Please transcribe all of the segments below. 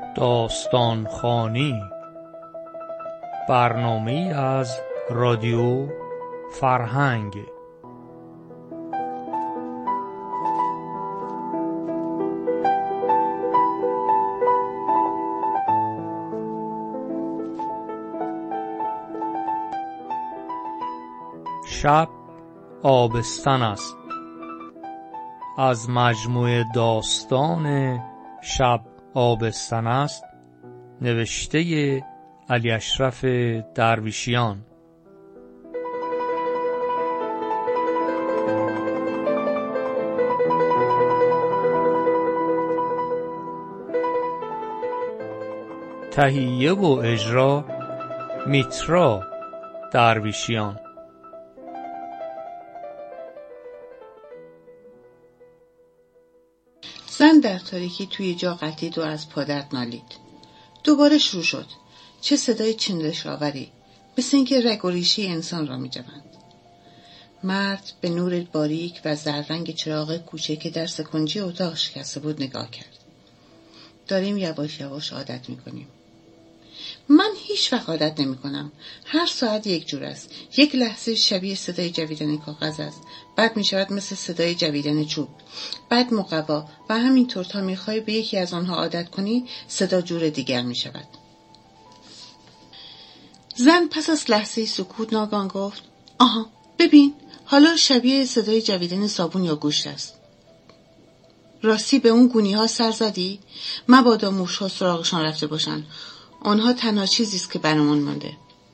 داستان خوانی، برنامه‌ای از رادیو فرهنگ. شب آبستن است از مجموعه داستان شب آبستن است، نوشته علی اشرف درویشیان. تهیه و اجرا میترا درویشیان. زن در تاریکی توی جا قطید و از پادر نالید. دوباره شروع شد. چه صدای چندش آوری، مثل اینکه رگ و ریشه انسان را می جوند. مرد به نور باریک و زررنگ چراغ کوچه که در سکنجی اتاق شکسته بود نگاه کرد. داریم یواش یواش عادت می کنیم. من هیچ وقت عادت نمی کنم. هر ساعت یک جور است. یک لحظه شبیه صدای جویدن کاغذ است، بعد می شود مثل صدای جویدن چوب، بعد مقوا و همینطور تا می خواهی به یکی از آنها عادت کنی صدا جور دیگر می شود. زن پس از لحظه سکوت ناگهان گفت: آها، ببین، حالا شبیه صدای جویدن صابون یا گوشت است. راستی به اون گونی ها سر زدی؟ مبادا موش ها سراغشان رفته باشن. آنها تنها چیزی است که برامون مانده.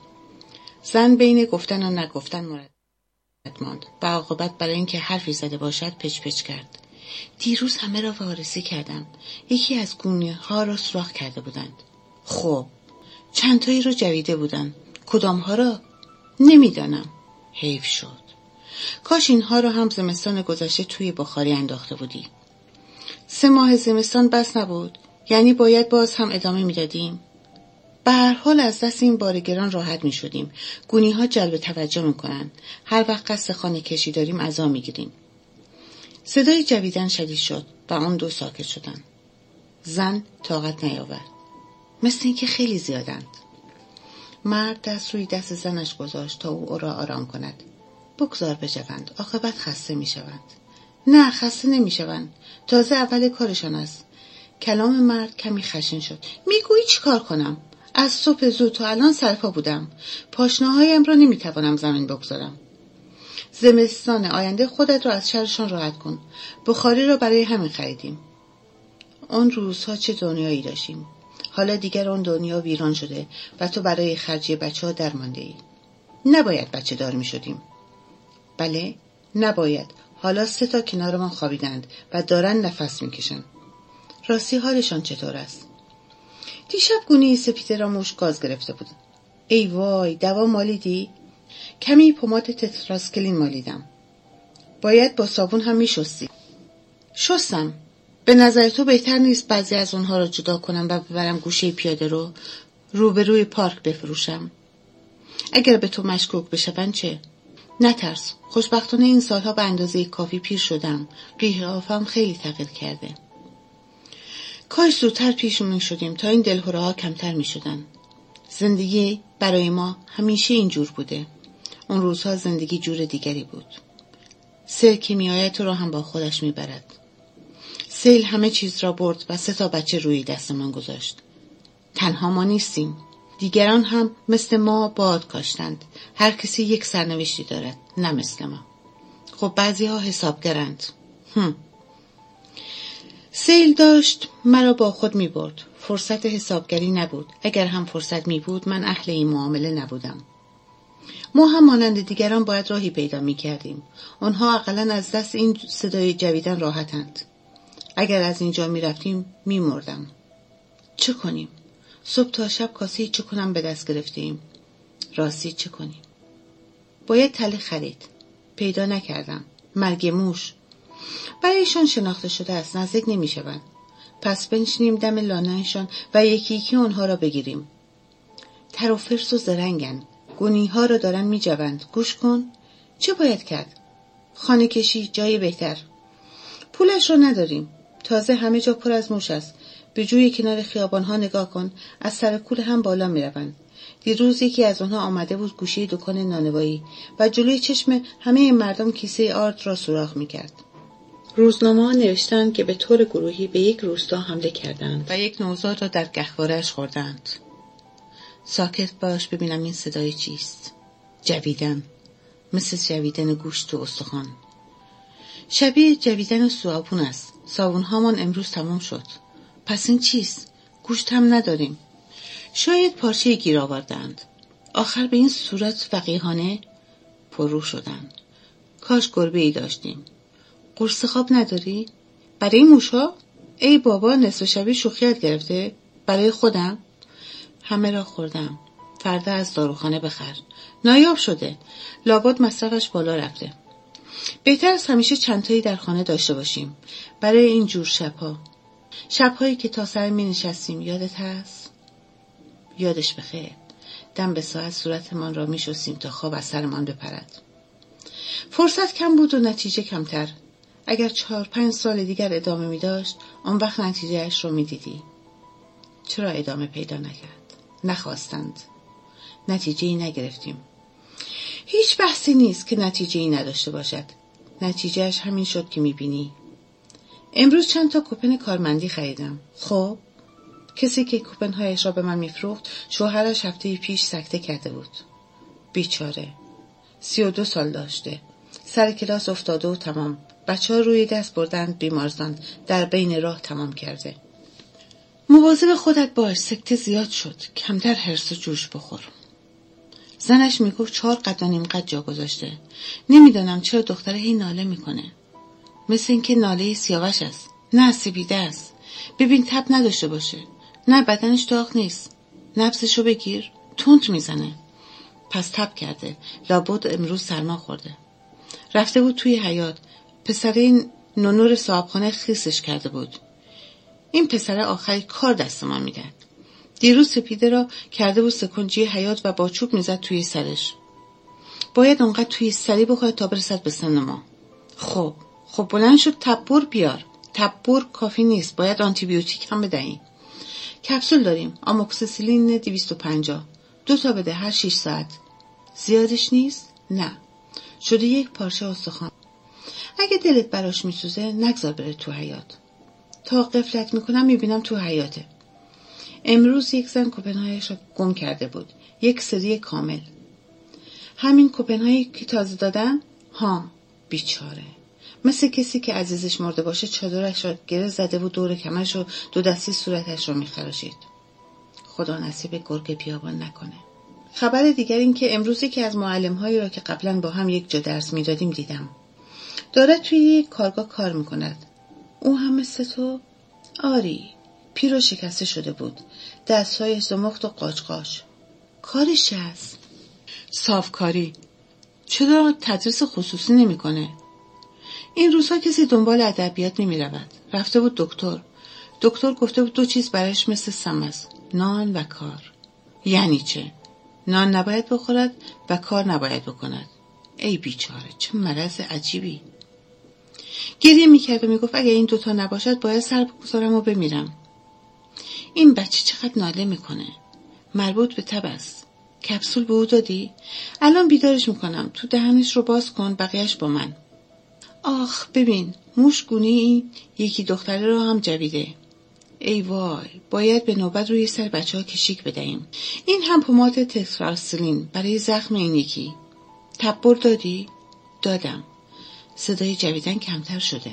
زن بین گفتن و نگفتن مردد ماند. به عاقبت برای اینکه حرفی زده باشد پچ پچ کرد. دیروز همه را وارسی کردم. یکی از گونی ها را سوراخ کرده بودند. خب چند تایی را جویده بودند. کدام ها را؟ نمیدانم. حیف شد. کاش اینها را هم زمستان گذشته توی بخاری انداخته بودی. 3 ماه زمستان بس نبود؟ یعنی باید باز هم ادامه میدادیم؟ به هر حال از دست این بار گران راحت می شدیم. گونی ها جلب توجه می کنند. هر وقت قصد خانه کشی داریم عزا می گیریم. صدای جویدن شدید شد و آن دو ساکت شدند. زن طاقت نیاورد. مثل این که خیلی زیادند. مرد دست روی دست زنش گذاشت تا او را آرام کند. بگذار بجوند، عاقبت خسته می شوند. نه، خسته نمی شوند. تازه اول کارشان است. کلام مرد کمی خشن شد. میگویی چی کار کنم؟ از صبح زود تا الان سرپا بودم. پاشنه‌هایم را نمیتوانم زمین بگذارم. زمستان آینده خودت را از شرشان راحت کن. بخاری را برای همین خریدیم. آن روزها چه دنیایی داشتیم. حالا دیگر آن دنیا ویران شده و تو برای خرجی بچه‌ها درمانده ای. نباید بچه دار می شدیم. بله، نباید. حالا 3 تا کنار ما خوابیدند و دارن نفس می کشن. راستی حالشان چطور است؟ دیشب گونی سپیده را موش گاز گرفته بود. ای وای، دوا مالیدی؟ کمی پماد تتراسکلین مالیدم. باید با صابون هم می شستی. شستم. به نظر تو بهتر نیست بعضی از اونها را جدا کنم و ببرم گوشه پیاده رو روبروی پارک بفروشم؟ اگر به تو مشکوک بشون چه؟ نترس. خوشبختانه این سالها به اندازه کافی پیر شدم. قیافم خیلی تغییر کرده. کاش زودتر پیش می شدیم تا این دلهره ها کمتر می شدن. زندگی برای ما همیشه اینجور بوده. اون روزها زندگی جور دیگری بود. سیل که می آید تو را هم با خودش می برد. سیل همه چیز را برد و 3 تا بچه روی دست من گذاشت. تنها ما نیستیم. دیگران هم مثل ما باد کاشتند. هر کسی یک سرنوشتی دارد، نه مثل ما. خب بعضی ها حسابگرند. سیل داشت مرا با خود می برد. فرصت حسابگری نبود. اگر هم فرصت می بود من اهل این معامله نبودم. ما هم مانند دیگران باید راهی پیدا می کردیم. آنها اقلن از دست این صدای جویدن راحتند. اگر از اینجا می رفتیم می مردم. چه کنیم؟ صبح تا شب کاسه چه کنم به دست گرفتیم. راستی چه کنیم؟ باید تله خرید. پیدا نکردم. مرگ موش. برایشان شناخته شده است، نزدیک نمی شوند. پس بنشینیم دم لانهشان و یکی یکی آنها را بگیریم. تر و فرس و زرنگن. گونی ها را دارن می جوند. گوش کن. چه باید کرد؟ خانه کشی، جای بهتر. پولش را نداریم. تازه همه جا پر از موش است. به جوی کنار خیابان‌ها نگاه کن، از سر کوره هم بالا می‌روند. دیروز یکی از آنها آمده بود گوشه دکان نانوایی و جلوی چشم همه مردم کیسه آرد را سوراخ می‌کرد. روزنامه‌ها نوشتند که به طور گروهی به یک روستا حمله کردند و یک نوزاد را در گهواره‌اش خوردند. ساکت باش ببینم این صدای چیست. جویدن، مثل جویدن گوشت و استخوان. شبیه جویدن صابون است. صابون‌هامان امروز تمام شد. پس این چیست؟ گوشت هم نداریم. شاید پارچه گیر آوردند. آخر به این صورت وقیحانه پررو شدند. کاش گربه‌ای داشتیم. قرص خواب نداری؟ برای موشا؟ ای بابا، نصف شبی شوخیت گرفته؟ برای خودم؟ همه را خوردم. فردا از داروخانه بخر. نایاب شده. لابد مصرفش بالا رفته. بهتر از همیشه چندتایی در خانه داشته باشیم برای این جور شبها. شبهایی که تا سر می نشستیم، یادت هست؟ یادش بخیر. دم به ساعت صورتمان را می شستیم تا خواب از سرمان بپرد. فرصت کم بود و نتیجه کمتر. اگر 4-5 سال دیگر ادامه می داشت، آن وقت نتیجه اش رو می دیدی. چرا ادامه پیدا نکرد؟ نخواستند. نتیجه ای نگرفتیم. هیچ بحثی نیست که نتیجه ای نداشته باشد. نتیجه اش همین شد که می بینی. امروز چند تا کوپن کارمندی خریدم. خب کسی که کوپن‌هایش را به من می‌فروخت شوهرش هفته پیش سکته کرده بود. بیچاره. 32 سال داشته. سر کلاس افتاده و تمام. بچه‌ها روی دست بردند بیمارستان. در بین راه تمام کرده. مواظب خودت باش، سکته زیاد شد. کمتر حرص و جوش بخور. زنش میگفت 4 قد و نیم قد جا گذاشته. نمیدانم چرا دختره هی ناله میکنه. مثل این که ناله سیاوش است. نه سیبیده است. ببین تب نداشته باشه. نه بدنش داغ نیست. نبضشو بگیر. تند میزنه. پس تب کرده. لابد امروز سرما خورده. رفته بود توی حیاط. پسره نونور صاحبخانه خیسش کرده بود. این پسره آخری کار دست ما میداد. دیروز سپیده را کرده بود سکنجی حیاط و با چوب میزد توی سرش. باید اونقدر توی سری بخوره تا برسد به سن ما. خب بلند شد تبر بیار. تبر کافی نیست. باید آنتی بیوتیک هم بدهیم. کپسول داریم. آموکسیسیلین 250. 2 تا بده هر 6 ساعت. زیادش نیست؟ نه. شده 1 پارچه استخوان. اگه دلت براش میسوزه نگذار بره تو حیاط. تا غفلت میکنم میبینم تو حیاطه. امروز یک زن کوپنهایش را گم کرده بود. 1 سری کامل. همین کوپنهایی که تازه دادن؟ ها، بیچاره. مثل کسی که عزیزش مرده باشه چادرش را گره زده بود دور کمرش و 2 دستی صورتش را میخراشید. خدا نصیب گرگ بیابان نکنه. خبر دیگر این که امروزی که از معلم‌هایی را که قبلا با هم یک جا درس میدادیم دیدم. داره توی یک کارگاه کار میکند. او هم مثل تو؟ آری. پیر و شکسته شده بود. دست‌هایش زمخت و قاچ. کارش هست. صافکاری. چرا تدریس خصوصی نمیکنه؟ این روزها کسی دنبال ادبیات نمی رود. رفته بود دکتر گفته بود 2 چیز برایش مثل سم است. نان و کار. یعنی چه؟ نان نباید بخورد و کار نباید بکند. ای بیچاره، چه مرض عجیبی. گریه میکرد و میگفت اگه این 2 تا نباشد باید سر بگذارم و بمیرم. این بچه چقدر ناله میکنه. مربوط به تب است. کپسول به او دادی؟ الان بیدارش میکنم. تو دهنش رو باز کن، بقیهش با من. آخ ببین، موش گونی این یکی دختره رو هم جویده. ای وای، باید به نوبت روی سر بچه ها کشیک بدهیم. این هم پماد تتراسیلین برای زخم این یکی. تبر دادی؟ دادم. صدای جویدن کمتر شده.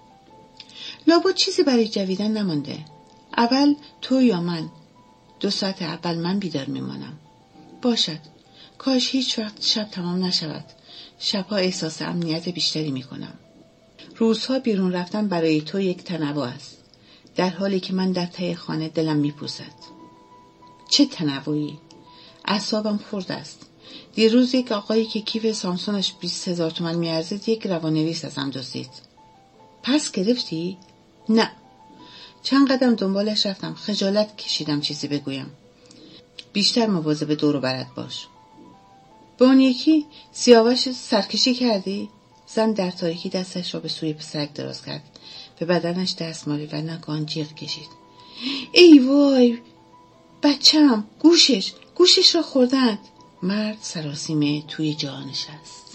لابد چیزی برای جویدن نمانده. اول تو یا من. 2 ساعت اول من بیدار میمانم. باشد. کاش هیچ وقت شب تمام نشود. شبها احساس امنیت بیشتری میکنم. روزها بیرون رفتن برای تو یک تنوع است. در حالی که من در ته خانه دلم میپوسد. چه تنوعی؟ اعصابم خورد است. دیروز یک آقایی که کیف سامسونش 20,000 تومان میارزید یک روانویس ازم دزدید. پس گرفتی؟ نه. چند قدم دنبالش رفتم. خجالت کشیدم چیزی بگویم. بیشتر مواظب دور و برت باش. به اون یکی سیاوش سرکشی کردی؟ زن در تاریکی دستش را به سوی پسرک دراز کرد. به بدنش دست مالی و ناگهان جیغ کشید. ای وای بچم، گوشش را خوردند. مرد سراسیمه توی جا نشست.